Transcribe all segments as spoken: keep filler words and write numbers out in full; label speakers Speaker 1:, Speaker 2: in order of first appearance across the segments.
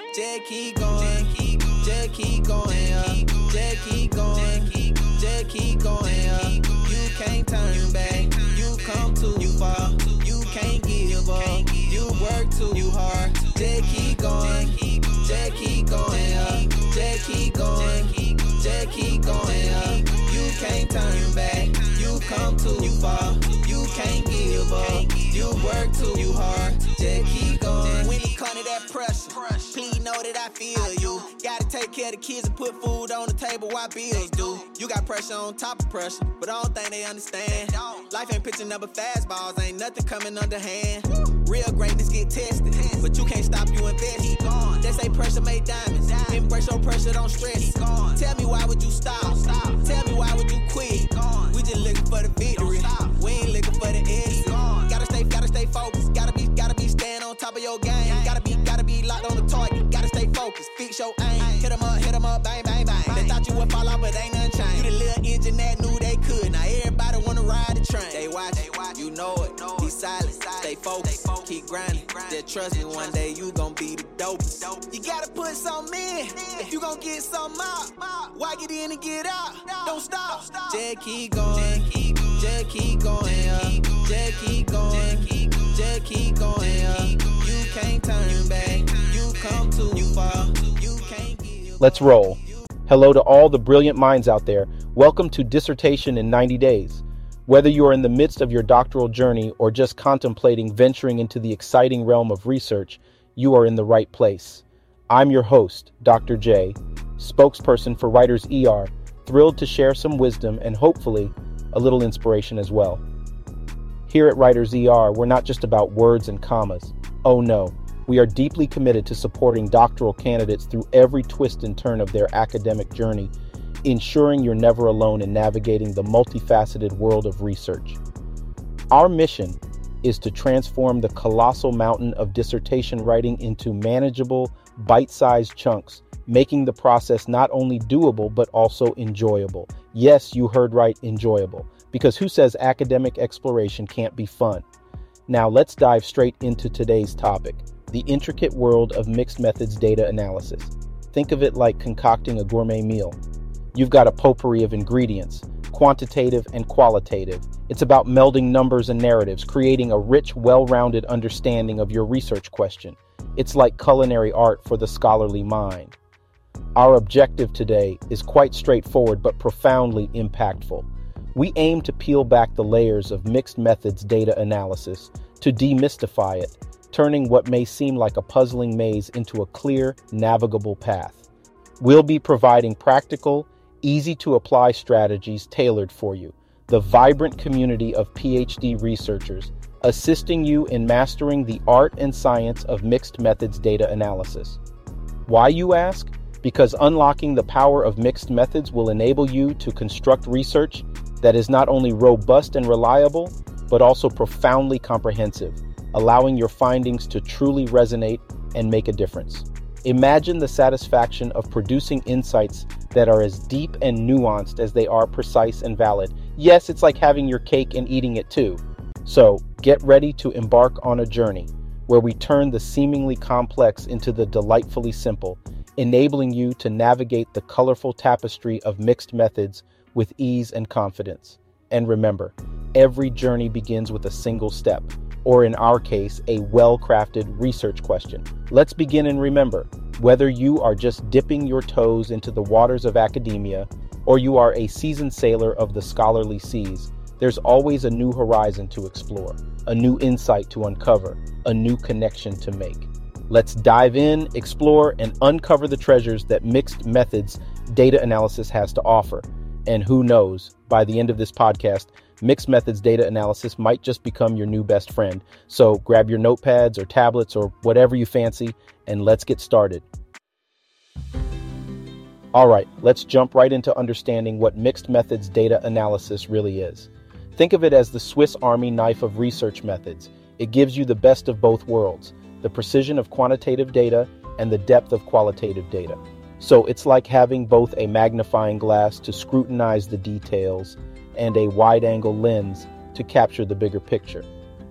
Speaker 1: Just keep going, just keep going up, just keep going, just keep going up. You can't turn back, you come too far, you can't give up, you work too hard. Just keep going, just keep going up, just keep going, just keep going up. You can't turn back, you come too far, you can't give up, you work too hard. Just keep going. When it comes to that pressure, please know that I feel you. Gotta take care of the kids and put food on the table while bills do. You got pressure on top of pressure, but I don't think they understand. Life ain't pitching number fastballs, ain't nothing coming underhand. Real greatness get tested, but you can't stop, you invest. They say pressure make diamonds, embrace your pressure, don't stress. Tell me why would you stop? Tell me why would you quit? We just looking for the victory, we ain't looking for the exit. Gotta stay, gotta stay focused, gotta be, gotta be staying on top of your game. Gotta be, gotta be locked on the target, gotta stay focused, fix your aim. Hit 'em up, hit 'em up, bang, bang, bang. They thought you would fall off, but ain't nothing changed. You the little engine that knew they could, now everybody wanna ride the train. They watch, you know it, be silent, stay focused, keep grinding. Just trust me, one day you gon' be the dopest. You gotta put something in, if you gon' get something out. Why get in and get out? Don't stop, just keep going, just keep going up, just keep going, just keep going up. You can't turn back, you come too far, you can't give.
Speaker 2: Let's roll. Hello to all the brilliant minds out there. Welcome to Dissertation in ninety days. Whether you are in the midst of your doctoral journey or just contemplating venturing into the exciting realm of research, you are in the right place. I'm your host, Doctor J, spokesperson for Writers E R, thrilled to share some wisdom and hopefully a little inspiration as well. Here at Writers E R, we're not just about words and commas. Oh no, we are deeply committed to supporting doctoral candidates through every twist and turn of their academic journey, ensuring you're never alone in navigating the multifaceted world of research. Our mission is to transform the colossal mountain of dissertation writing into manageable, bite-sized chunks, making the process not only doable, but also enjoyable. Yes, you heard right, enjoyable. Because who says academic exploration can't be fun? Now let's dive straight into today's topic, the intricate world of mixed methods data analysis. Think of it like concocting a gourmet meal. You've got a potpourri of ingredients, quantitative and qualitative. It's about melding numbers and narratives, creating a rich, well-rounded understanding of your research question. It's like culinary art for the scholarly mind. Our objective today is quite straightforward but profoundly impactful. We aim to peel back the layers of mixed methods data analysis to demystify it, turning what may seem like a puzzling maze into a clear, navigable path. We'll be providing practical, easy-to-apply strategies tailored for you, the vibrant community of PhD researchers, assisting you in mastering the art and science of mixed methods data analysis. Why, you ask? Because unlocking the power of mixed methods will enable you to construct research that is not only robust and reliable, but also profoundly comprehensive, allowing your findings to truly resonate and make a difference. Imagine the satisfaction of producing insights that are as deep and nuanced as they are precise and valid. Yes, it's like having your cake and eating it too. So get ready to embark on a journey where we turn the seemingly complex into the delightfully simple, enabling you to navigate the colorful tapestry of mixed methods with ease and confidence. And remember, every journey begins with a single step, or in our case, a well-crafted research question. Let's begin and remember, whether you are just dipping your toes into the waters of academia, or you are a seasoned sailor of the scholarly seas, there's always a new horizon to explore, a new insight to uncover, a new connection to make. Let's dive in, explore, and uncover the treasures that mixed methods data analysis has to offer. And who knows, by the end of this podcast, mixed methods data analysis might just become your new best friend. So grab your notepads or tablets or whatever you fancy, and let's get started. All right, let's jump right into understanding what mixed methods data analysis really is. Think of it as the Swiss Army knife of research methods. It gives you the best of both worlds, the precision of quantitative data and the depth of qualitative data. So it's like having both a magnifying glass to scrutinize the details and a wide-angle lens to capture the bigger picture.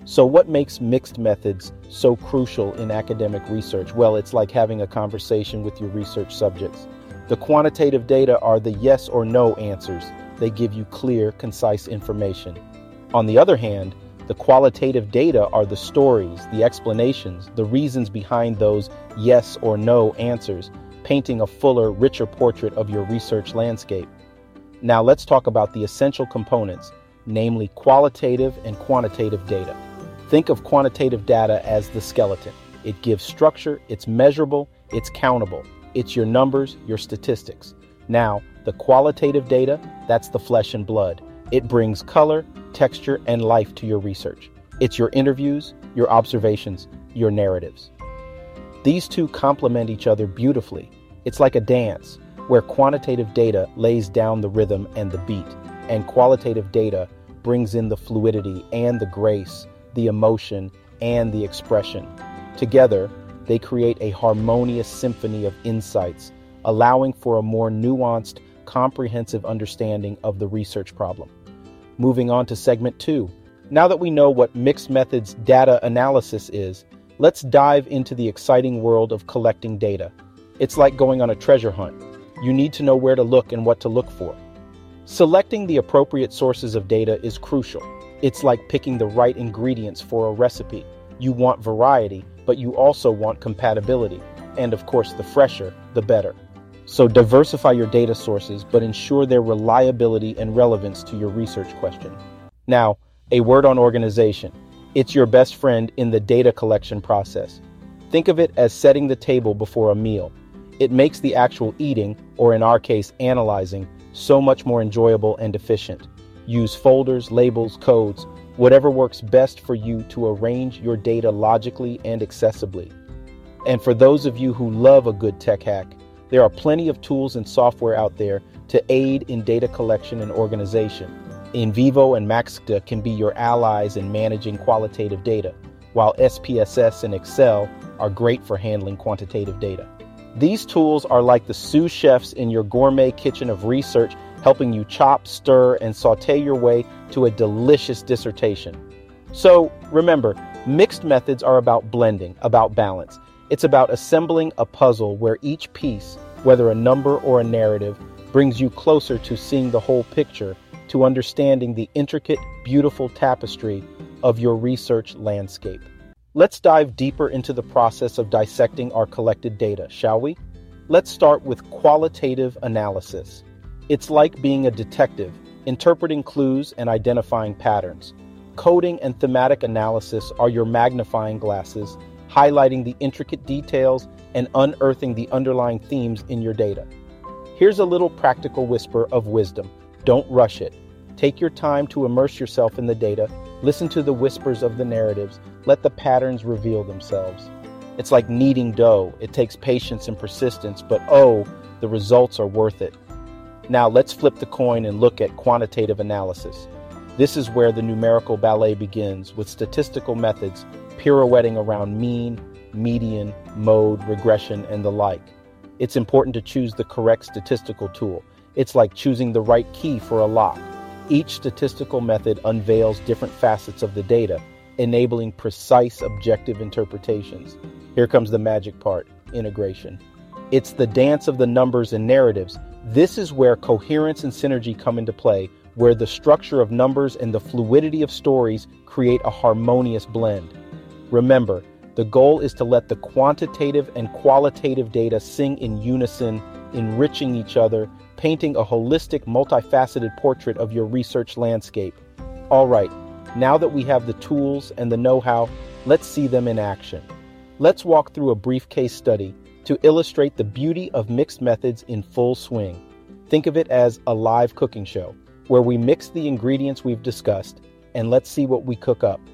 Speaker 2: So what makes mixed methods so crucial in academic research? Well, it's like having a conversation with your research subjects. The quantitative data are the yes or no answers. They give you clear, concise information. On the other hand, the qualitative data are the stories, the explanations, the reasons behind those yes or no answers, painting a fuller, richer portrait of your research landscape. Now let's talk about the essential components, namely qualitative and quantitative data. Think of quantitative data as the skeleton. It gives structure, it's measurable, it's countable. It's your numbers, your statistics. Now, the qualitative data, that's the flesh and blood. It brings color, texture, and life to your research. It's your interviews, your observations, your narratives. These two complement each other beautifully. It's like a dance, where quantitative data lays down the rhythm and the beat, and qualitative data brings in the fluidity and the grace, the emotion, and the expression. Together, they create a harmonious symphony of insights, allowing for a more nuanced, comprehensive understanding of the research problem. Moving on to segment two. Now that we know what mixed methods data analysis is, let's dive into the exciting world of collecting data. It's like going on a treasure hunt. You need to know where to look and what to look for. Selecting the appropriate sources of data is crucial. It's like picking the right ingredients for a recipe. You want variety, but you also want compatibility. And of course, the fresher, the better. So diversify your data sources, but ensure their reliability and relevance to your research question. Now, a word on organization. It's your best friend in the data collection process. Think of it as setting the table before a meal. It makes the actual eating, or in our case, analyzing, so much more enjoyable and efficient. Use folders, labels, codes, whatever works best for you to arrange your data logically and accessibly. And for those of you who love a good tech hack, there are plenty of tools and software out there to aid in data collection and organization. NVivo and Maxta can be your allies in managing qualitative data, while S P S S and Excel are great for handling quantitative data. These tools are like the sous chefs in your gourmet kitchen of research, helping you chop, stir, and saute your way to a delicious dissertation. So remember, mixed methods are about blending, about balance. It's about assembling a puzzle where each piece, whether a number or a narrative, brings you closer to seeing the whole picture, to understanding the intricate, beautiful tapestry of your research landscape. Let's dive deeper into the process of dissecting our collected data, shall we? Let's start with qualitative analysis. It's like being a detective, interpreting clues and identifying patterns. Coding and thematic analysis are your magnifying glasses, highlighting the intricate details and unearthing the underlying themes in your data. Here's a little practical whisper of wisdom. Don't rush it. Take your time to immerse yourself in the data, listen to the whispers of the narratives, let the patterns reveal themselves. It's like kneading dough. It takes patience and persistence, but oh, the results are worth it. Now let's flip the coin and look at quantitative analysis. This is where the numerical ballet begins, with statistical methods pirouetting around mean, median, mode, regression, and the like. It's important to choose the correct statistical tool. It's like choosing the right key for a lock. Each statistical method unveils different facets of the data, enabling precise, objective interpretations. Here comes the magic part, integration. It's the dance of the numbers and narratives. This is where coherence and synergy come into play, where the structure of numbers and the fluidity of stories create a harmonious blend. Remember, the goal is to let the quantitative and qualitative data sing in unison, enriching each other, painting a holistic, multifaceted portrait of your research landscape. All right, now that we have the tools and the know-how, let's see them in action. Let's walk through a brief case study to illustrate the beauty of mixed methods in full swing. Think of it as a live cooking show, where we mix the ingredients we've discussed, and let's see what we cook up.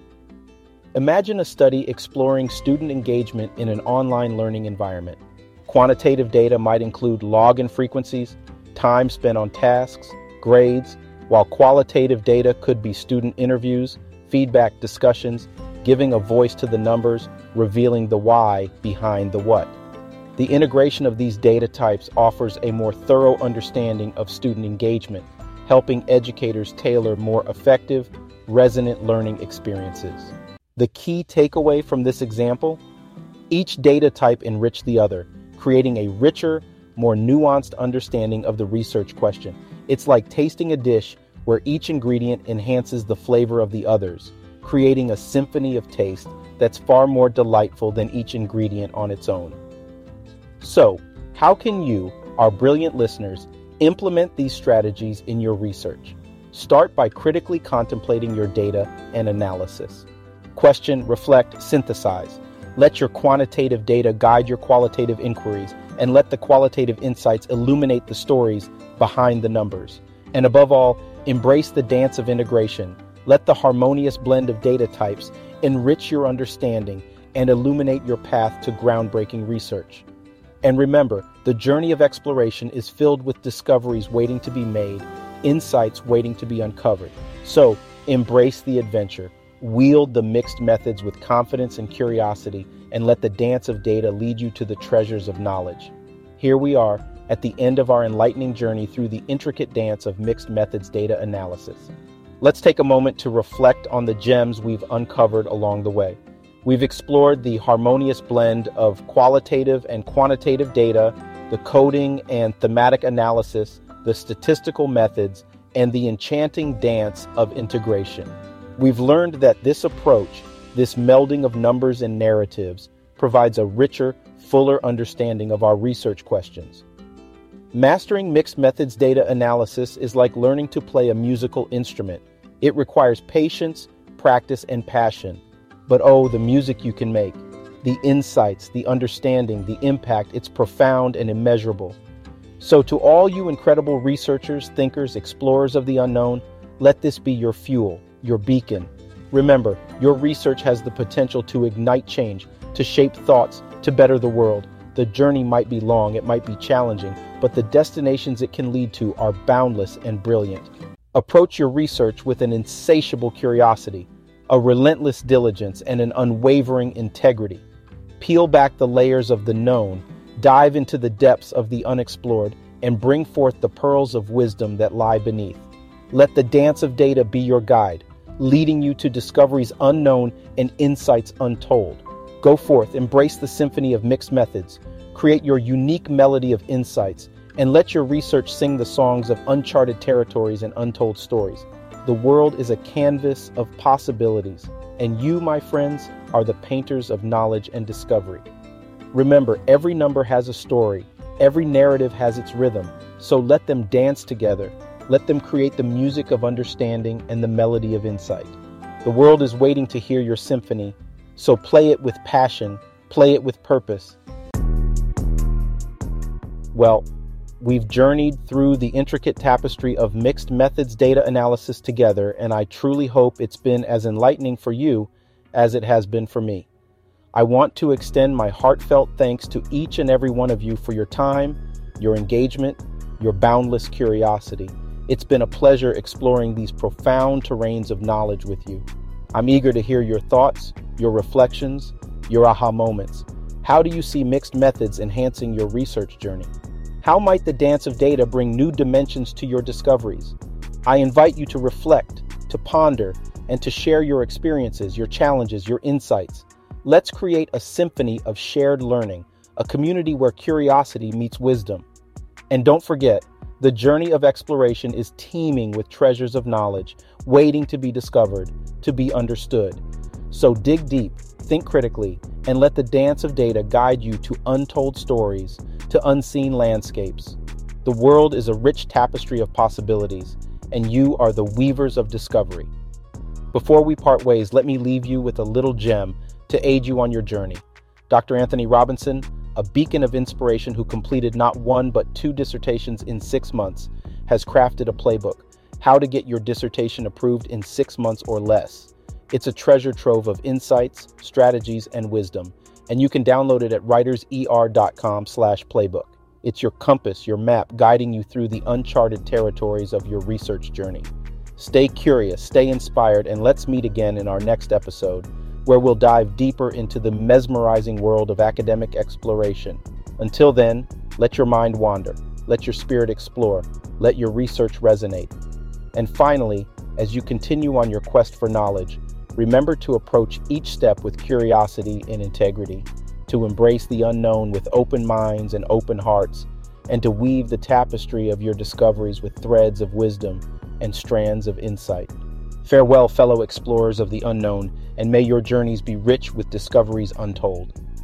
Speaker 2: Imagine a study exploring student engagement in an online learning environment. Quantitative data might include login frequencies, time spent on tasks, grades, while qualitative data could be student interviews, feedback discussions, giving a voice to the numbers, revealing the why behind the what. The integration of these data types offers a more thorough understanding of student engagement, helping educators tailor more effective, resonant learning experiences. The key takeaway from this example: each data type enriched the other, creating a richer, more nuanced understanding of the research question. It's like tasting a dish where each ingredient enhances the flavor of the others, creating a symphony of taste that's far more delightful than each ingredient on its own. So, how can you, our brilliant listeners, implement these strategies in your research? Start by critically contemplating your data and analysis. Question, reflect, synthesize. Let your quantitative data guide your qualitative inquiries, and let the qualitative insights illuminate the stories behind the numbers. And above all, embrace the dance of integration. Let the harmonious blend of data types enrich your understanding and illuminate your path to groundbreaking research. And remember, the journey of exploration is filled with discoveries waiting to be made, insights waiting to be uncovered. So, embrace the adventure. Wield the mixed methods with confidence and curiosity, and let the dance of data lead you to the treasures of knowledge. Here we are, at the end of our enlightening journey through the intricate dance of mixed methods data analysis. Let's take a moment to reflect on the gems we've uncovered along the way. We've explored the harmonious blend of qualitative and quantitative data, the coding and thematic analysis, the statistical methods, and the enchanting dance of integration. We've learned that this approach, this melding of numbers and narratives, provides a richer, fuller understanding of our research questions. Mastering mixed methods data analysis is like learning to play a musical instrument. It requires patience, practice, and passion. But oh, the music you can make, the insights, the understanding, the impact, it's profound and immeasurable. So to all you incredible researchers, thinkers, explorers of the unknown, let this be your fuel, your beacon. Remember, your research has the potential to ignite change, to shape thoughts, to better the world. The journey might be long, it might be challenging, but the destinations it can lead to are boundless and brilliant. Approach your research with an insatiable curiosity, a relentless diligence, and an unwavering integrity. Peel back the layers of the known, dive into the depths of the unexplored, and bring forth the pearls of wisdom that lie beneath. Let the dance of data be your guide, leading you to discoveries unknown and insights untold. Go forth, embrace the symphony of mixed methods, create your unique melody of insights, and let your research sing the songs of uncharted territories and untold stories. The world is a canvas of possibilities, and you, my friends, are the painters of knowledge and discovery. Remember, every number has a story, every narrative has its rhythm, so let them dance together. Let them create the music of understanding and the melody of insight. The world is waiting to hear your symphony, so play it with passion, play it with purpose. Well, we've journeyed through the intricate tapestry of mixed methods data analysis together, and I truly hope it's been as enlightening for you as it has been for me. I want to extend my heartfelt thanks to each and every one of you for your time, your engagement, your boundless curiosity. It's been a pleasure exploring these profound terrains of knowledge with you. I'm eager to hear your thoughts, your reflections, your aha moments. How do you see mixed methods enhancing your research journey? How might the dance of data bring new dimensions to your discoveries? I invite you to reflect, to ponder, and to share your experiences, your challenges, your insights. Let's create a symphony of shared learning, a community where curiosity meets wisdom. And don't forget, the journey of exploration is teeming with treasures of knowledge, waiting to be discovered, to be understood. So dig deep, think critically, and let the dance of data guide you to untold stories, to unseen landscapes. The world is a rich tapestry of possibilities, and you are the weavers of discovery. Before we part ways, let me leave you with a little gem to aid you on your journey. Doctor Anthony Robinson, a beacon of inspiration who completed not one but two dissertations in six months, has crafted a playbook, How to Get Your Dissertation Approved in Six Months or Less. It's a treasure trove of insights, strategies, and wisdom, and you can download it at writerser.com slash playbook. It's your compass, your map, guiding you through the uncharted territories of your research journey. Stay curious, stay inspired, and let's meet again in our next episode, where we'll dive deeper into the mesmerizing world of academic exploration. Until then, let your mind wander, let your spirit explore, let your research resonate. And finally, as you continue on your quest for knowledge, Remember to approach each step with curiosity and integrity, to embrace the unknown with open minds and open hearts, and to weave the tapestry of your discoveries with threads of wisdom and strands of insight. Farewell, fellow explorers of the unknown, and may your journeys be rich with discoveries untold.